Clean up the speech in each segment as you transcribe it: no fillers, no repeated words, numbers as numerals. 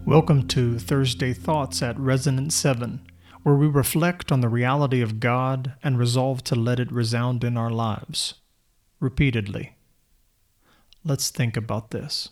Welcome to Thursday Thoughts at Resonance 7, where we reflect on the reality of God and resolve to let it resound in our lives, repeatedly. Let's think about this.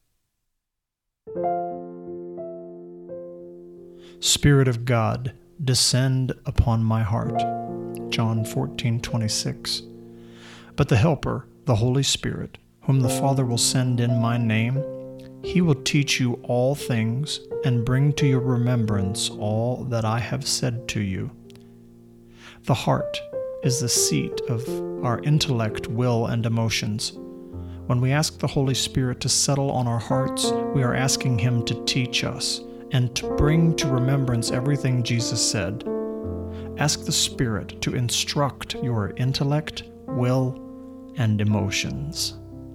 Spirit of God, descend upon my heart. John 14:26. But the Helper, the Holy Spirit, whom the Father will send in my name, he will teach you all things and bring to your remembrance all that I have said to you. The heart is the seat of our intellect, will, and emotions. When we ask the Holy Spirit to settle on our hearts, we are asking Him to teach us and to bring to remembrance everything Jesus said. Ask the Spirit to instruct your intellect, will, and emotions.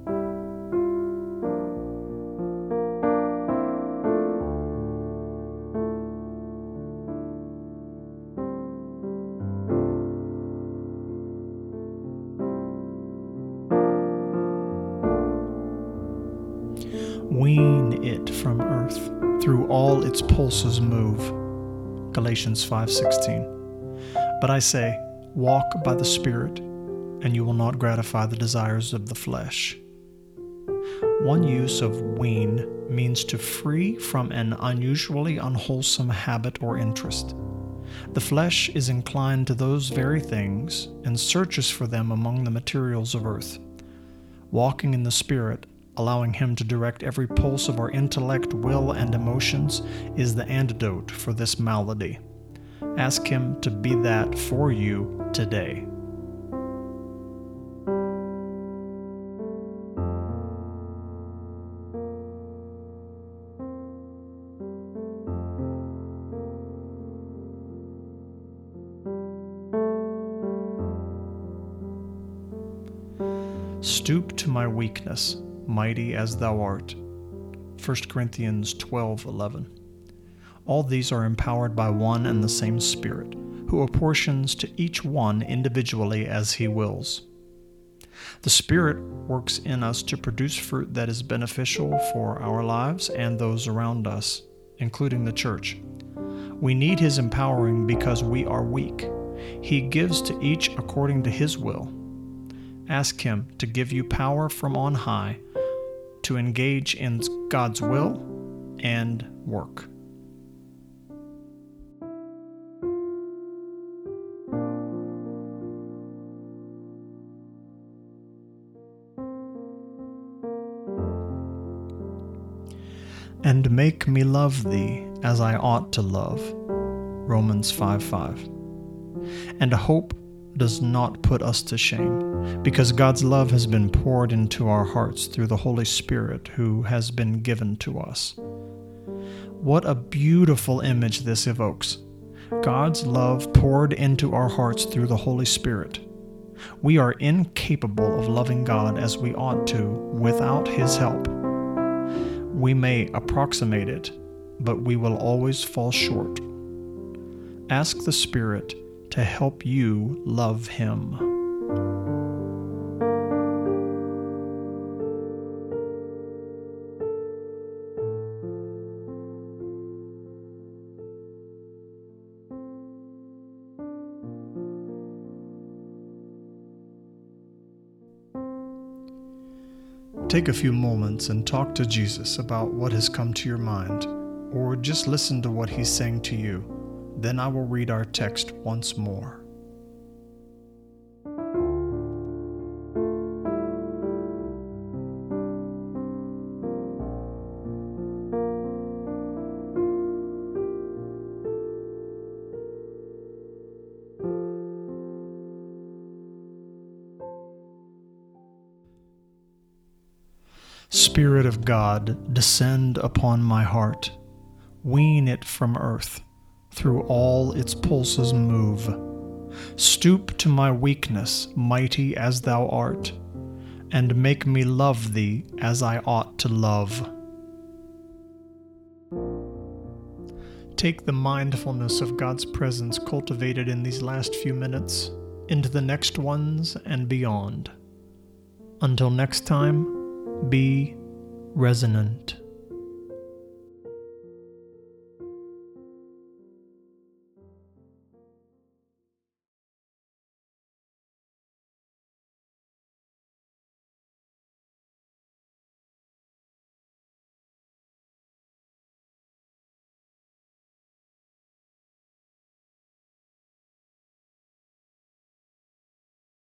Wean it from earth, through all its pulses move. Galatians 5:16. But I say, walk by the Spirit, and you will not gratify the desires of the flesh. One use of wean means to free from an unusually unwholesome habit or interest. The flesh is inclined to those very things and searches for them among the materials of earth. Walking in the Spirit, allowing Him to direct every pulse of our intellect, will, and emotions is the antidote for this malady. Ask Him to be that for you today. Stoop to my weakness, mighty as thou art. 1 Corinthians 12:11. All these are empowered by one and the same Spirit, who apportions to each one individually as He wills. The Spirit works in us to produce fruit that is beneficial for our lives and those around us, including the church. We need His empowering because we are weak. He gives to each according to His will. Ask Him to give you power from on high to engage in God's will and work. And make me love thee as I ought to love. Romans 5:5. And hope does not put us to shame, because God's love has been poured into our hearts through the Holy Spirit who has been given to us. What a beautiful image this evokes. God's love poured into our hearts through the Holy Spirit. We are incapable of loving God as we ought to without His help. We may approximate it, but we will always fall short. Ask the Spirit to help you love Him. Take a few moments and talk to Jesus about what has come to your mind, or just listen to what He's saying to you. Then I will read our text once more. Spirit of God, descend upon my heart. Wean it from earth, through all its pulses move. Stoop to my weakness, mighty as thou art, and make me love thee as I ought to love. Take the mindfulness of God's presence cultivated in these last few minutes into the next ones and beyond. Until next time, be resonant.